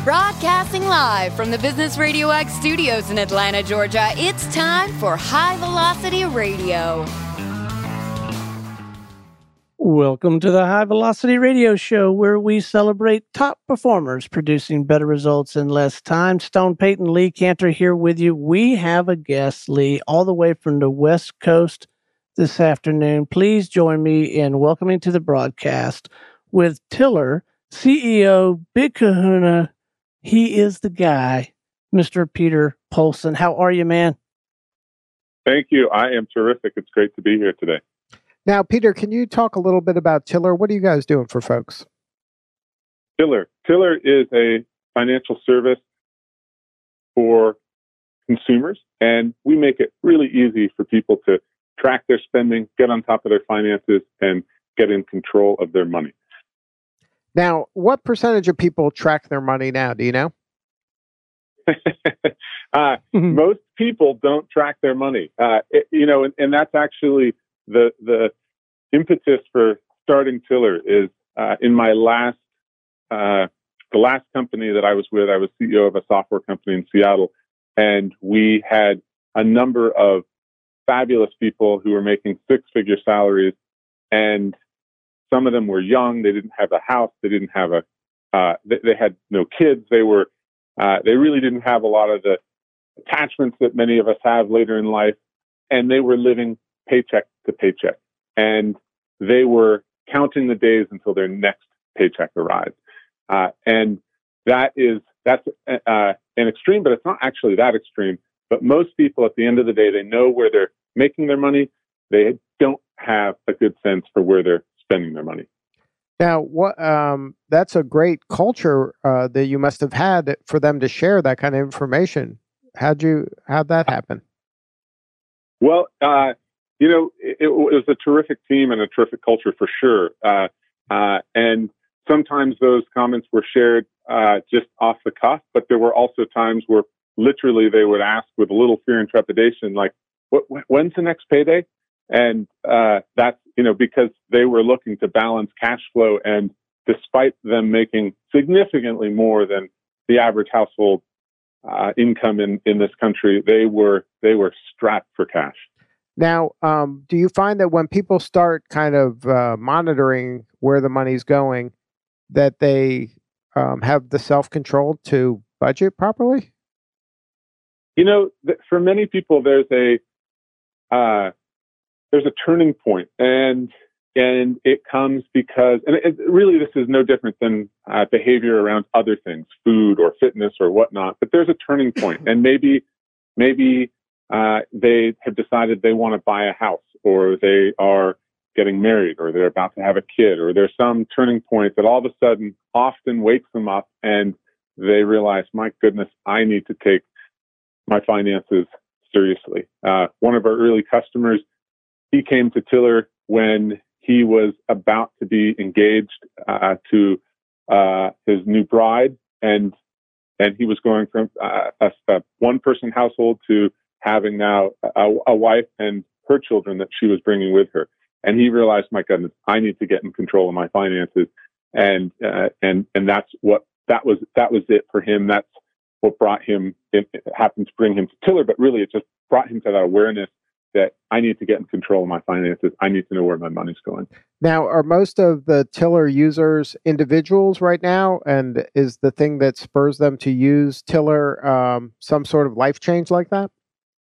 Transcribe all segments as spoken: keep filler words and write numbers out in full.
Broadcasting live from the Business Radio X studios in Atlanta, Georgia, it's time for High Velocity Radio. Welcome to the High Velocity Radio Show, where we celebrate top performers producing better results in less time. Stone Payton, Lee Cantor here with you. We have a guest, Lee, all the way from the West Coast this afternoon. Please join me in welcoming to the broadcast with Tiller, C E O, Big Kahuna. He is the guy, Mister Peter Polson. How are you, man? Thank you. I am terrific. It's great to be here today. Now, Peter, can you talk a little bit about Tiller? What are you guys doing for folks? Tiller. Tiller is a financial service for consumers, and we make it really easy for people to track their spending, get on top of their finances, and get in control of their money. Now, what percentage of people track their money now? Do you know? uh, most people don't track their money. Uh, it, you know, and, and that's actually the the impetus for starting Tiller is uh, in my last uh, the last company that I was with. I was C E O of a software company in Seattle, and we had a number of fabulous people who were making six-figure salaries, and some of them were young. They didn't have a house. They didn't have a. Uh, they, they had no kids. They were. Uh, they really didn't have a lot of the attachments that many of us have later in life, and they were living paycheck to paycheck, and they were counting the days until their next paycheck arrived. Uh, and that is that's uh, an extreme, but it's not actually that extreme. But most people, at the end of the day, they know where they're making their money. They don't have a good sense for where they're spending their money. Now, what? Um, that's a great culture uh, that you must have had for them to share that kind of information. How'd you? How'd that happen? Well, uh, you know, it, it was a terrific team and a terrific culture for sure. Uh, uh, and sometimes those comments were shared uh, just off the cuff, but there were also times where literally they would ask with a little fear and trepidation, like, what, when's the next payday? And uh, that's, you know, because they were looking to balance cash flow. And despite them making significantly more than the average household uh, income in, in this country, they were they were strapped for cash. Now, um, do you find that when people start kind of uh, monitoring where the money's going, that they um, have the self-control to budget properly? You know, th- for many people, there's a uh, there's a turning point, and and it comes because, and it, really this is no different than uh, behavior around other things, food or fitness or whatnot. But there's a turning point, and maybe maybe. Uh, they have decided they want to buy a house, or they are getting married, or they're about to have a kid, or there's some turning point that all of a sudden often wakes them up and they realize, my goodness, I need to take my finances seriously. Uh, one of our early customers, he came to Tiller when he was about to be engaged uh, to uh, his new bride, and and he was going from uh, a, a one-person household to having now a, a wife and her children that she was bringing with her. And he realized, my goodness, I need to get in control of my finances. And, uh, and, and that's what, that was, that was it for him. That's what brought him, it, it happened to bring him to Tiller, but really it just brought him to that awareness that I need to get in control of my finances. I need to know where my money's going. Now, are most of the Tiller users individuals right now? And is the thing that spurs them to use Tiller um, some sort of life change like that?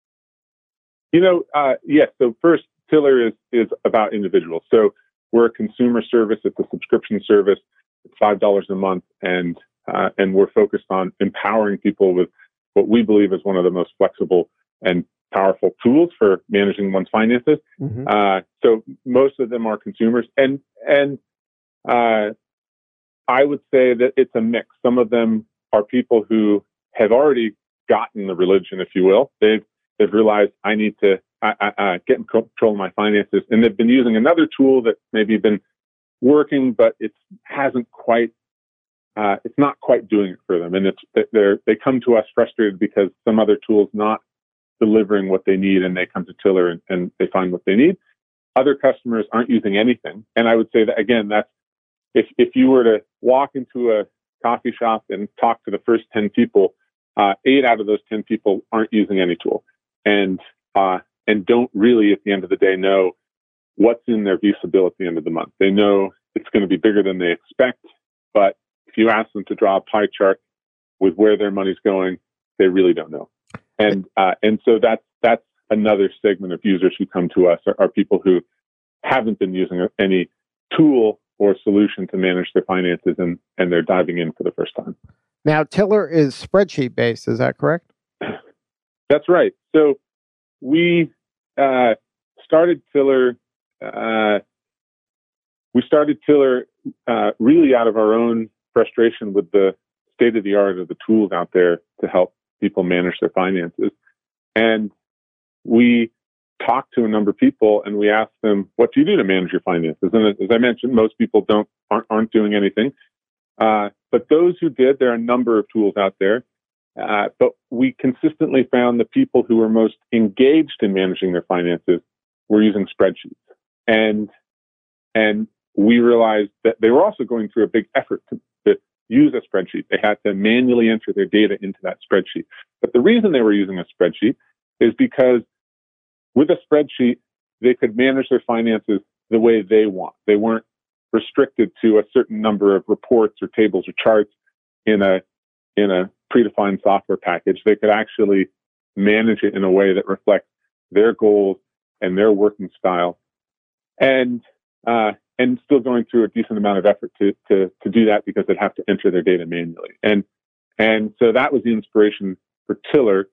You know, uh, yes. So first, Tiller is is about individuals. So we're a consumer service. It's a subscription service. It's five dollars a month, and uh, and we're focused on empowering people with what we believe is one of the most flexible and powerful tools for managing one's finances. Mm-hmm. Uh, so most of them are consumers, and and uh, I would say that it's a mix. Some of them are people who have already gotten the religion, if you will. They've They've realized I need to uh, uh, get in control of my finances, and they've been using another tool that maybe been working, but it hasn't quite, uh, it's not quite doing it for them. And it's they're they come to us frustrated because some other tool's not delivering what they need, and they come to Tiller and, and they find what they need. Other customers aren't using anything, and I would say that again, that's if if you were to walk into a coffee shop and talk to the first ten people, uh, eight out of those ten people aren't using any tool and uh, and don't really, at the end of the day, know what's in their Visa bill at the end of the month. They know it's going to be bigger than they expect, but if you ask them to draw a pie chart with where their money's going, they really don't know. And uh, and so that's that's another segment of users who come to us are, are people who haven't been using any tool or solution to manage their finances, and, and they're diving in for the first time. Now, Tiller is spreadsheet based, is that correct? That's right. So we uh, started Tiller. Uh, we started Tiller uh, really out of our own frustration with the state of the art of the tools out there to help people manage their finances. And we talked to a number of people and we asked them, what do you do to manage your finances? And as I mentioned, most people don't aren't, aren't doing anything. Uh, but those who did, there are a number of tools out there. Uh, but we consistently found the people who were most engaged in managing their finances were using spreadsheets. And, and we realized that they were also going through a big effort to, to use a spreadsheet. They had to manually enter their data into that spreadsheet. But the reason they were using a spreadsheet is because with a spreadsheet, they could manage their finances the way they want. They weren't restricted to a certain number of reports or tables or charts in a in a predefined software package. They could actually manage it in a way that reflects their goals and their working style, and uh, and still going through a decent amount of effort to to to do that because they'd have to enter their data manually. And and so that was the inspiration for Tiller.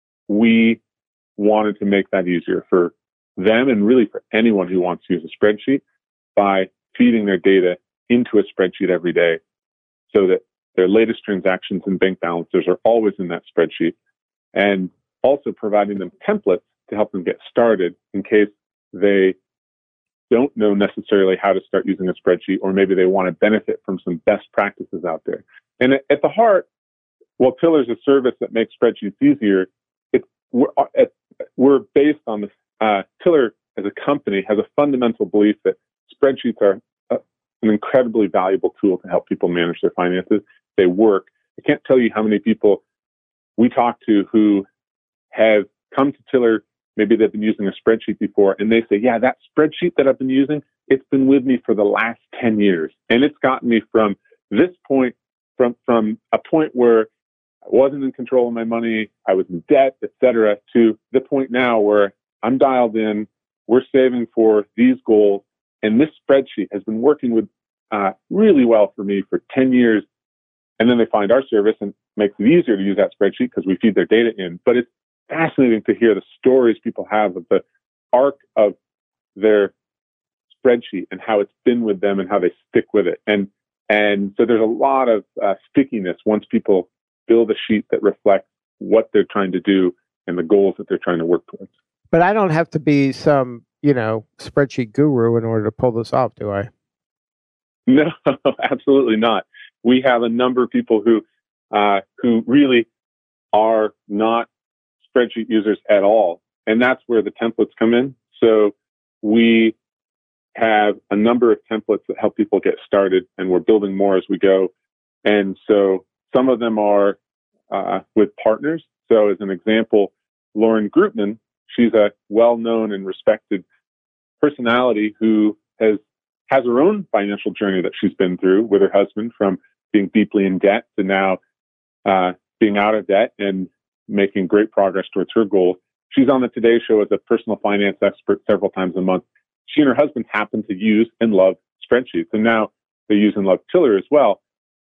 We wanted to make that easier for them and really for anyone who wants to use a spreadsheet by feeding their data into a spreadsheet every day so that their latest transactions and bank balances are always in that spreadsheet, and also providing them templates to help them get started in case they don't know necessarily how to start using a spreadsheet, or maybe they want to benefit from some best practices out there. And at the heart, while Tiller is a service that makes spreadsheets easier, it, we're, at, we're based on this. Uh, Tiller as a company has a fundamental belief that spreadsheets are a, an incredibly valuable tool to help people manage their finances. They work. I can't tell you how many people we talk to who have come to Tiller. Maybe they've been using a spreadsheet before, and they say, yeah, that spreadsheet that I've been using, it's been with me for the last ten years. And it's gotten me from this point, from, from a point where I wasn't in control of my money, I was in debt, et cetera, to the point now where I'm dialed in, we're saving for these goals, and this spreadsheet has been working with uh, really well for me for ten years. And then they find our service and makes it easier to use that spreadsheet because we feed their data in. But it's fascinating to hear the stories people have of the arc of their spreadsheet and how it's been with them and how they stick with it. And and so there's a lot of uh, stickiness once people build a sheet that reflects what they're trying to do and the goals that they're trying to work towards. But I don't have to be some, you know, spreadsheet guru in order to pull this off, do I? No, absolutely not. We have a number of people who uh, who really are not spreadsheet users at all, and that's where the templates come in. So we have a number of templates that help people get started, and we're building more as we go. And so some of them are uh, with partners. So as an example, Lauren Grootman, she's a well-known and respected personality who has has her own financial journey that she's been through with her husband, from being deeply in debt to now uh, being out of debt and making great progress towards her goal. She's on the Today Show as a personal finance expert several times a month. She and her husband happen to use and love spreadsheets, and now they use and love Tiller as well.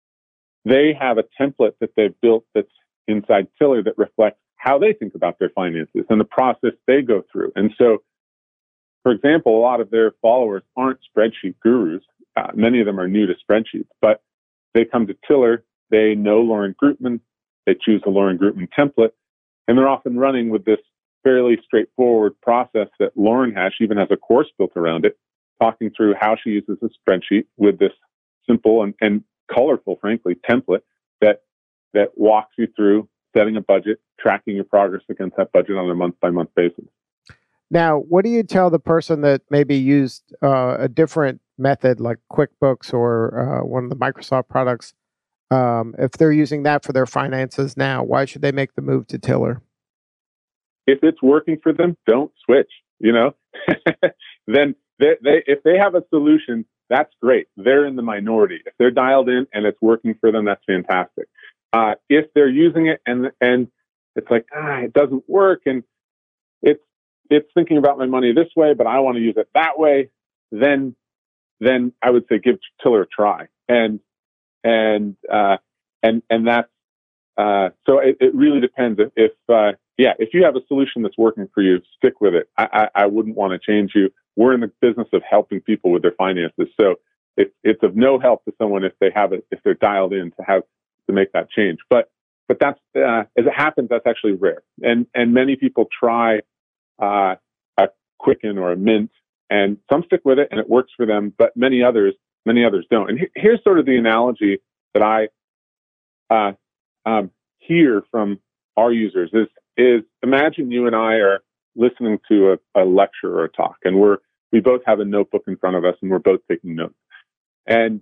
They have a template that they've built that's inside Tiller that reflects how they think about their finances and the process they go through. And so, for example, a lot of their followers aren't spreadsheet gurus. Uh, many of them are new to spreadsheets, but they come to Tiller, they know Lauren Grootman, they choose the Lauren Grootman template, and they're often running with this fairly straightforward process that Lauren has. She even has a course built around it, talking through how she uses a spreadsheet with this simple and, and colorful, frankly, template that that walks you through setting a budget, tracking your progress against that budget on a month-by-month basis. Now, what do you tell the person that maybe used uh, a different method like QuickBooks or uh, one of the Microsoft products Um, if they're using that for their finances now, why should they make the move to Tiller? If it's working for them, don't switch. You know, then they, they, if they have a solution, that's great. They're in the minority. If they're dialed in and it's working for them, that's fantastic. Uh, if they're using it and and it's like, ah, it doesn't work, and it's it's thinking about my money this way, but I want to use it that way, then then I would say give Tiller a try. And and uh, and and that's uh, so it, it really depends. If, if uh, yeah, if you have a solution that's working for you, stick with it. I, I, I wouldn't want to change you. We're in the business of helping people with their finances, so it's it's of no help to someone if they have it, if they're dialed in to have to make that change. But but that's uh, as it happens, that's actually rare. And and many people try uh, a Quicken or a Mint, and some stick with it and it works for them, but many others many others don't. And he, here's sort of the analogy that I uh, um, hear from our users is is imagine you and I are listening to a, a lecture or a talk, and we're we both have a notebook in front of us and we're both taking notes. And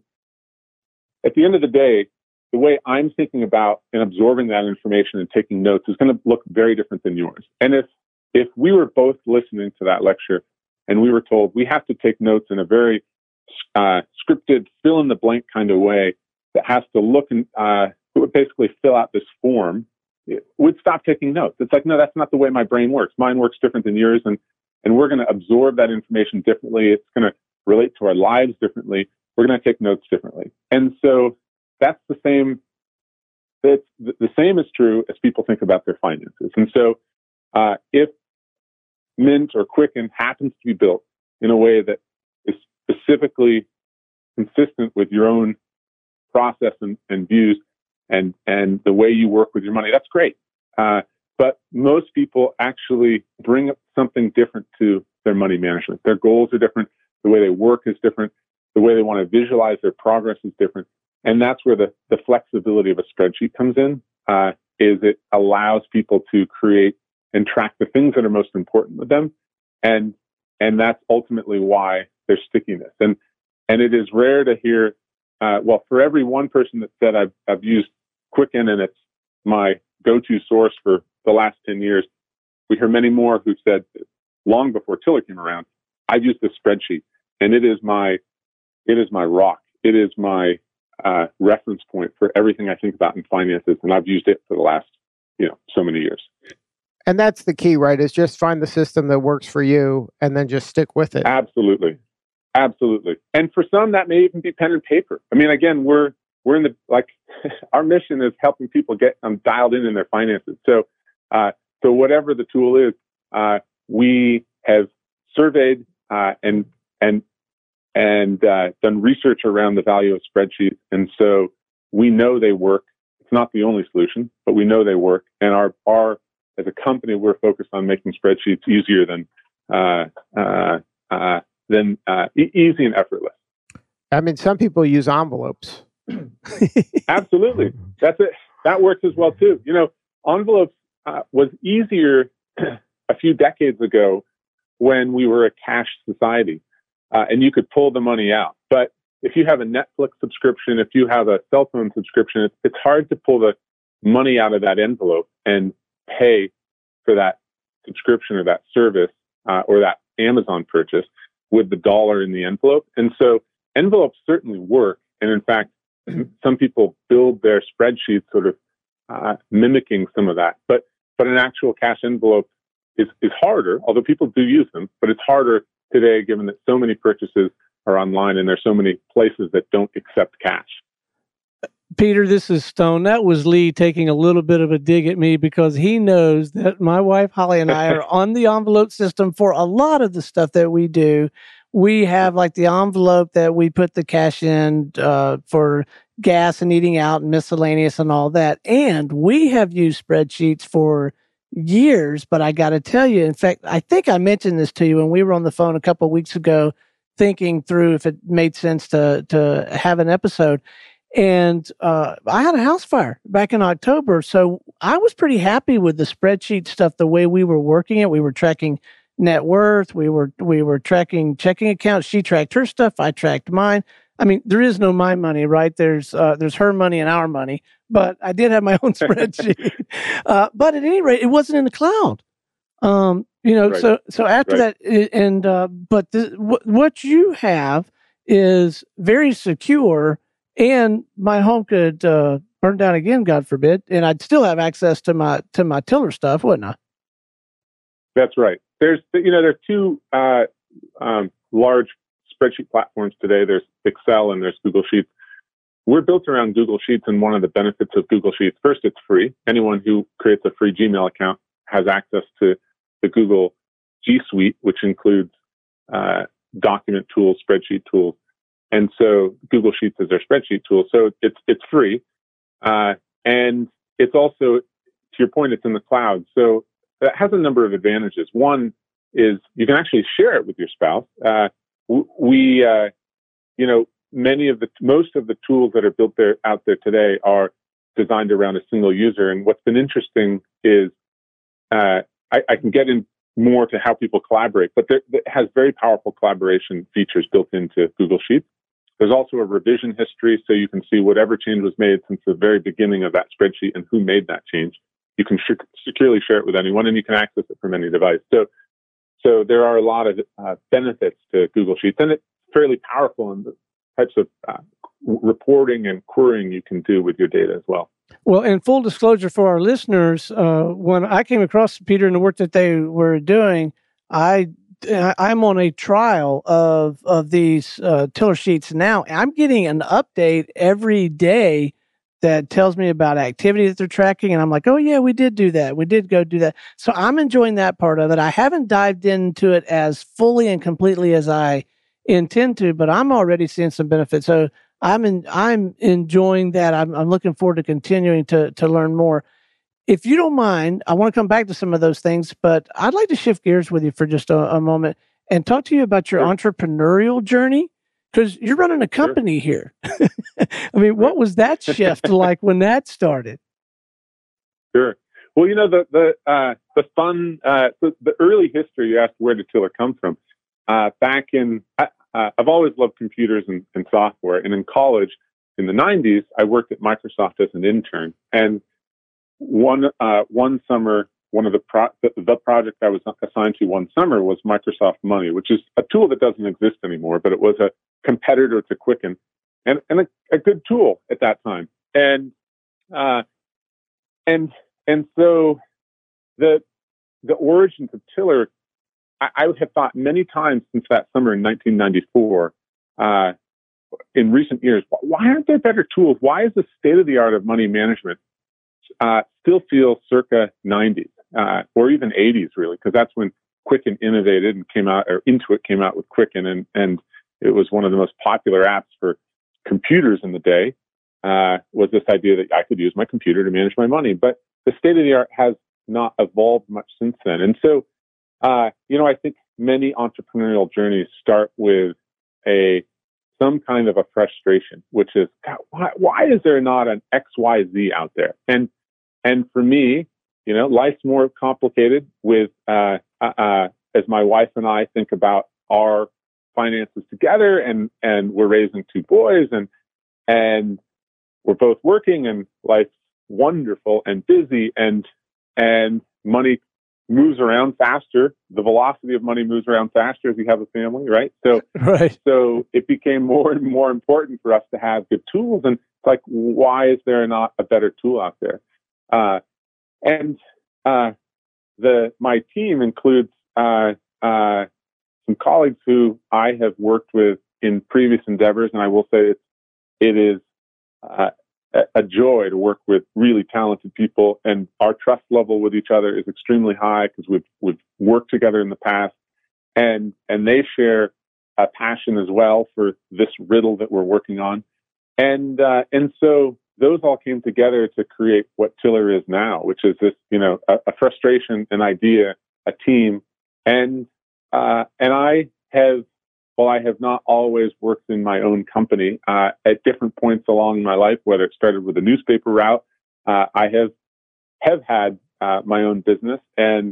at the end of the day, the way I'm thinking about and absorbing that information and taking notes is going to look very different than yours. And if if we were both listening to that lecture and we were told we have to take notes in a very uh, scripted, fill in the blank kind of way that has to look and uh, it would basically fill out this form, we'd stop taking notes. It's like, no, that's not the way my brain works. Mine works different than yours, and and we're going to absorb that information differently. It's going to relate to our lives differently. We're going to take notes differently. And so that's the same. It's the same is true as people think about their finances. And so uh, if Mint or Quicken happens to be built in a way that is specifically consistent with your own process and, and views and, and the way you work with your money, that's great. Uh, but most people actually bring up something different to their money management. Their goals are different. The way they work is different. The way they want to visualize their progress is different. And that's where the, the flexibility of a spreadsheet comes in, uh, is it allows people to create and track the things that are most important with them. And, and that's ultimately why there's stickiness. And, and it is rare to hear, uh, well, for every one person that said I've, I've used Quicken and it's my go-to source for the last ten years, we hear many more who said long before Tiller came around, I've used this spreadsheet and it is my, it is my rock. It is my uh, reference point for everything I think about in finances. And I've used it for the last, you know, so many years. And that's the key, right? Is just find the system that works for you and then just stick with it. Absolutely. Absolutely. And for some, that may even be pen and paper. I mean, again, we're, we're in the, like, our mission is helping people get um, dialed in in their finances. So, uh, so whatever the tool is, uh, we have surveyed uh, and, and, and uh, done research around the value of spreadsheets. And so we know they work. It's not the only solution, but we know they work. And our, our as a company, we're focused on making spreadsheets easier than, uh, uh, uh, than uh, e- easy and effortless. I mean, some people use envelopes. Absolutely. That's it. That works as well, too. You know, envelopes uh, was easier a few decades ago when we were a cash society. Uh, and you could pull the money out. But if you have a Netflix subscription, if you have a cell phone subscription, it's, it's hard to pull the money out of that envelope and pay for that subscription or that service uh, or that Amazon purchase with the dollar in the envelope. And so envelopes certainly work. And in fact, some people build their spreadsheets sort of uh, mimicking some of that. But but an actual cash envelope is, is harder, although people do use them, but it's harder today, given that so many purchases are online and there's so many places that don't accept cash. Peter, this is Stone. That was Lee taking a little bit of a dig at me because he knows that my wife, Holly, and I are on the envelope system for a lot of the stuff that we do. We have like the envelope that we put the cash in uh, for gas and eating out and miscellaneous and all that. And we have used spreadsheets for years, but I got to tell you, in fact, I think I mentioned this to you when we were on the phone a couple of weeks ago, thinking through if it made sense to to have an episode. And uh, I had a house fire back in October, so I was pretty happy with the spreadsheet stuff. The way we were working it, we were tracking net worth, we were we were tracking checking accounts. She tracked her stuff, I tracked mine. I mean, there is no my money, right? There's uh, there's her money and our money, but I did have my own spreadsheet. uh, but at any rate, it wasn't in the cloud. Um, you know, Right. so so after Right. that, and uh, but the, what what you have is very secure, and my home could uh, burn down again, God forbid, and I'd still have access to my to my tiller stuff, wouldn't I? That's right. There's, you know, there are two uh, um, large spreadsheet platforms today. There's Excel and there's Google Sheets. We're built around Google Sheets, and one of the benefits of Google Sheets, first, it's free. Anyone who creates a free Gmail account has access to the Google G Suite, which includes uh, document tools, spreadsheet tools. And so Google Sheets is their spreadsheet tool. So it's it's free. Uh, and it's also, to your point, it's in the cloud. So that has a number of advantages. One is you can actually share it with your spouse. Uh, we, uh, you know, many of the, most of the tools that are built there out there today are designed around a single user. And what's been interesting is uh, I, I can get in more to how people collaborate, but there, it has very powerful collaboration features built into Google Sheets. There's also a revision history, so you can see whatever change was made since the very beginning of that spreadsheet and who made that change. You can sh- securely share it with anyone, and you can access it from any device. So, so there are a lot of uh, benefits to Google Sheets, and it's fairly powerful in the types of uh, reporting and querying you can do with your data as well. Well, in full disclosure for our listeners, uh, when I came across Peter and the work that they were doing, I I'm on a trial of of these uh, tiller sheets now. I'm getting an update every day that tells me about activity that they're tracking, and I'm like, oh yeah, we did do that. We did go do that. So I'm enjoying that part of it. I haven't dived into it as fully and completely as I intend to, but I'm already seeing some benefits. So I'm in, I'm enjoying that. I'm, I'm looking forward to continuing to to learn more. If you don't mind, I want to come back to some of those things, but I'd like to shift gears with you for just a, a moment and talk to you about your Sure. entrepreneurial journey, because you're running a company Sure. here. I mean, what was that shift like when that started? Sure. Well, you know, the the uh, the fun, uh, the, the early history, you asked where did Tiller come from? Uh, back in, uh, I've always loved computers and, and software. And in college, in the nineties, I worked at Microsoft as an intern. And one uh, one summer, one of the, pro- the the project I was assigned to one summer was Microsoft Money, which is a tool that doesn't exist anymore, but it was a competitor to Quicken, and and a, a good tool at that time. And uh, and and so the the origins of Tiller, I, I have thought many times since that summer in nineteen ninety-four. Uh, in recent years, why aren't there better tools? Why is the state of the art of money management Uh, still feel circa nineties uh, or even eighties, really, because that's when Quicken innovated and came out, or Intuit came out with Quicken, and, and it was one of the most popular apps for computers in the day, uh, was this idea that I could use my computer to manage my money. But the state of the art has not evolved much since then. And so, uh, you know, I think many entrepreneurial journeys start with a some kind of a frustration, which is, God, why, why is there not an X Y Z out there? And And for me, you know, life's more complicated with, uh, uh, as my wife and I think about our finances together, and, and we're raising two boys, and, and we're both working, and life's wonderful and busy, and, and money moves around faster. The velocity of money moves around faster as you have a family, right? So, Right. so it became more and more important for us to have good tools. And it's like, why is there not a better tool out there? Uh, and uh, the my team includes uh, uh, some colleagues who I have worked with in previous endeavors, and I will say it's, it is uh, a joy to work with really talented people, and our trust level with each other is extremely high because we've we've worked together in the past, and and they share a passion as well for this riddle that we're working on, and uh, and so. Those all came together to create what Tiller is now, which is this, you know, a, a frustration, an idea, a team. And, uh, and I have, while I have not always worked in my own company, uh, at different points along my life, whether it started with a newspaper route, uh, I have, have had, uh, my own business, and,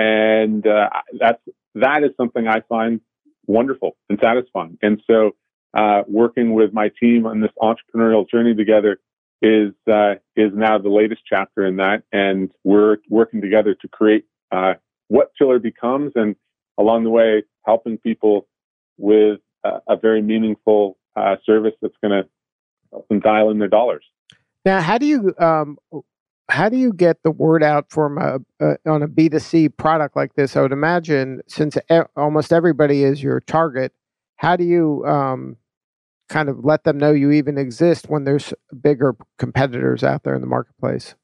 and, uh, that's, that is something I find wonderful and satisfying. And so, uh, working with my team on this entrepreneurial journey together is uh, is now the latest chapter in that, and we're working together to create uh, what Tiller becomes, and along the way, helping people with uh, a very meaningful uh, service that's going to help them dial in their dollars. Now, how do you um, how do you get the word out from a, a, on a B two C product like this? I would imagine, since e- almost everybody is your target, how do you um, kind of let them know you even exist when there's bigger competitors out there in the marketplace?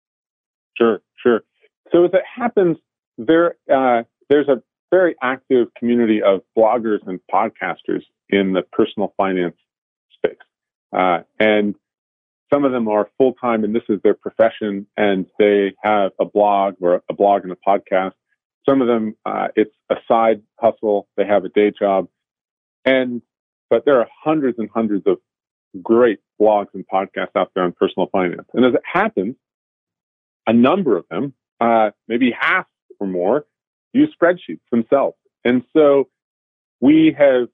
Sure, sure. So as it happens, there uh, there's a very active community of bloggers and podcasters in the personal finance space. Uh, and some of them are full-time, and this is their profession, and they have a blog or a blog and a podcast. Some of them, uh, it's a side hustle. They have a day job. And but there are hundreds and hundreds of great blogs and podcasts out there on personal finance. And as it happens, a number of them, uh, maybe half or more, use spreadsheets themselves. And so we have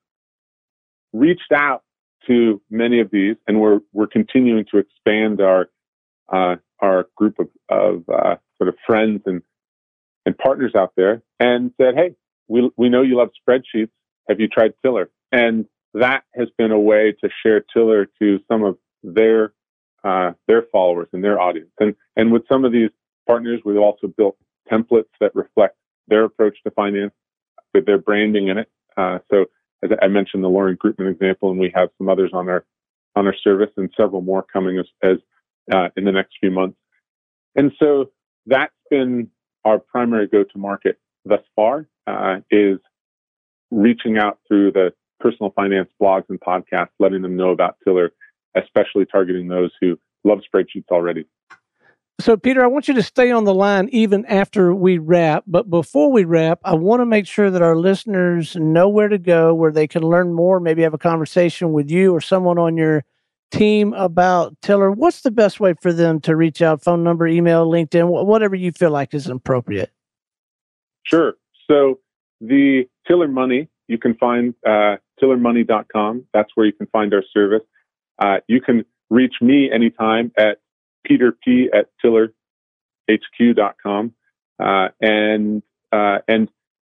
reached out to many of these, and we're we're continuing to expand our uh, our group of, of uh, sort of friends and and partners out there, and said, hey, we we know you love spreadsheets. Have you tried Tiller? And that has been a way to share Tiller to some of their uh, their followers and their audience. And and with some of these partners, we've also built templates that reflect their approach to finance with their branding in it. Uh, so as I mentioned, the Lauren Grootman example, and we have some others on our on our service, and several more coming as, as uh, in the next few months. And so that's been our primary go-to-market thus far, uh, is reaching out through the personal finance blogs and podcasts, letting them know about Tiller, especially targeting those who love spreadsheets already. So, Peter, I want you to stay on the line even after we wrap. But before we wrap, I want to make sure that our listeners know where to go, where they can learn more, maybe have a conversation with you or someone on your team about Tiller. What's the best way for them to reach out? Phone number, email, LinkedIn, whatever you feel like is appropriate. Sure. So the Tiller Money, you can find uh, tiller money dot com. That's where you can find our service. Uh, you can reach me anytime at Peter P at tiller h q dot com. Uh, and, uh, and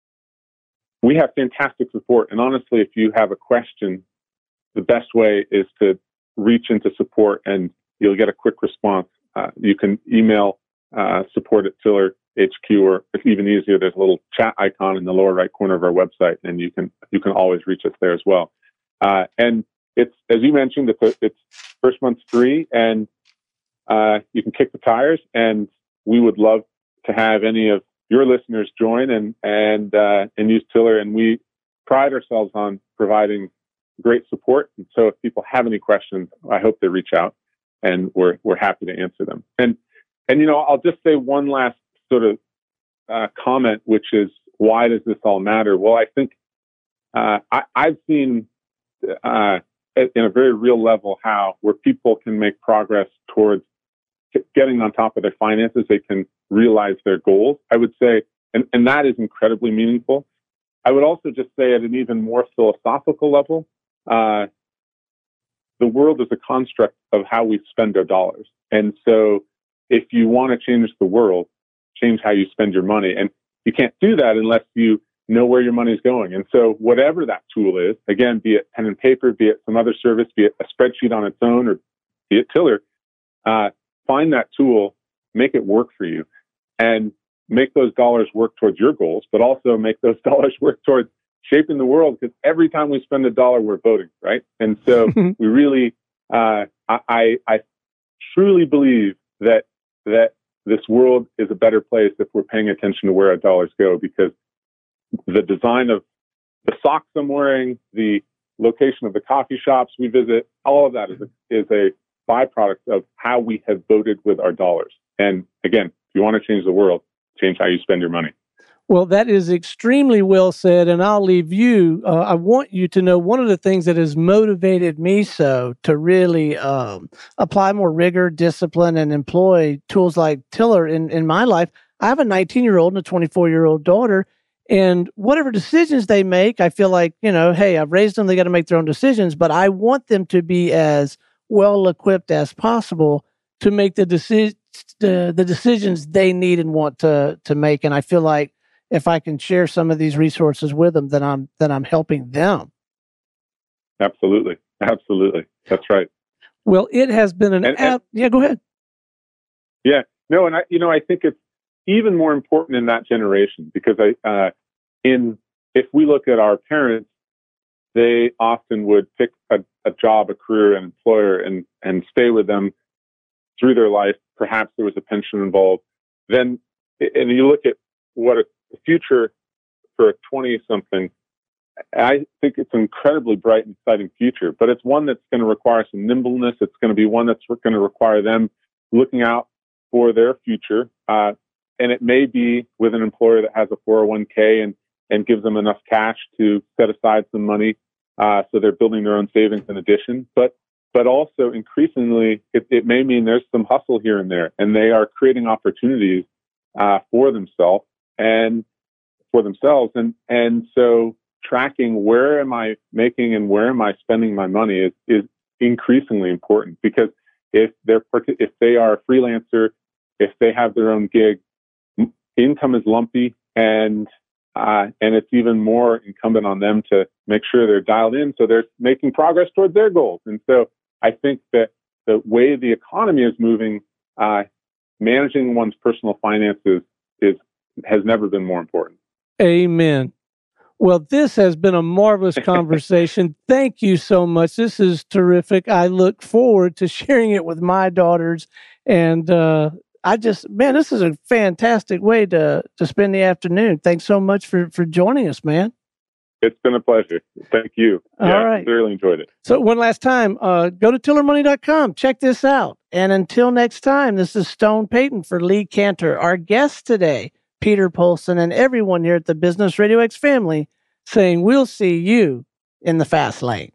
we have fantastic support. And honestly, if you have a question, the best way is to reach into support and you'll get a quick response. Uh, you can email, uh, support at Tiller H Q, or if even easier, there's a little chat icon in the lower right corner of our website, and you can, you can always reach us there as well. Uh, and it's, as you mentioned, it's, a, it's first month's free, and Uh, you can kick the tires, and we would love to have any of your listeners join and and uh, and use Tiller. And we pride ourselves on providing great support. And so, if people have any questions, I hope they reach out, and we're we're happy to answer them. And and you know, I'll just say one last sort of uh, comment, which is, why does this all matter? Well, I think uh, I, I've seen uh, in a very real level how where people can make progress towards getting on top of their finances, they can realize their goals, I would say, and, and that is incredibly meaningful. I would also just say at an even more philosophical level, uh, the world is a construct of how we spend our dollars. And so if you want to change the world, change how you spend your money. And you can't do that unless you know where your money is going. And so whatever that tool is, again, be it pen and paper, be it some other service, be it a spreadsheet on its own, or be it Tiller, uh, find that tool, make it work for you, and make those dollars work towards your goals, but also make those dollars work towards shaping the world, because every time we spend a dollar, we're voting, right? And so we really, uh, I, I truly believe that that this world is a better place if we're paying attention to where our dollars go, because the design of the socks I'm wearing, the location of the coffee shops we visit, all of that is a, is a byproduct of how we have voted with our dollars. And again, if you want to change the world, change how you spend your money. Well, that is extremely well said, and I'll leave you. Uh, I want you to know one of the things that has motivated me so to really um, apply more rigor, discipline, and employ tools like Tiller in, in my life. I have a nineteen-year-old and a twenty-four-year-old daughter, And whatever decisions they make, I feel like, you know, hey, I've raised them, they got to make their own decisions, but I want them to be as well equipped as possible to make the deci- the, the decisions they need and want to to make. And I feel like if I can share some of these resources with them, then I'm then I'm helping them. Absolutely. Absolutely. That's right. Well, it has been an and, app. And, yeah, go ahead. Yeah. No, and I, you know, I think it's even more important in that generation because I, uh, in if we look at our parents, they often would pick a, a job, a career, an employer, and and stay with them through their life. Perhaps there was a pension involved. Then, and you look at what a future for a twenty-something. I think it's an incredibly bright and exciting future, but it's one that's going to require some nimbleness. It's going to be one that's going to require them looking out for their future. Uh, and it may be with an employer that has a four oh one k and, and gives them enough cash to set aside some money. Uh, so they're building their own savings in addition. But but also increasingly, it, it may mean there's some hustle here and there, and they are creating opportunities uh, for themselves and for themselves. And and so tracking where am I making and where am I spending my money is, is increasingly important, because if they're if they are a freelancer, if they have their own gig, income is lumpy, and uh, and it's even more incumbent on them to make sure they're dialed in so they're making progress towards their goals. And so I think that the way the economy is moving, uh, managing one's personal finances is has never been more important. Amen. Well, this has been a marvelous conversation. Thank you so much. This is terrific. I look forward to sharing it with my daughters. And uh, I just, man, this is a fantastic way to, to spend the afternoon. Thanks so much for, for joining us, man. It's been a pleasure. Thank you. All yeah, right. I really enjoyed it. So one last time, uh, go to tiller money dot com. Check this out. And until next time, this is Stone Payton for Lee Cantor. Our guest today, Peter Polson, and everyone here at the Business Radio X family saying we'll see you in the fast lane.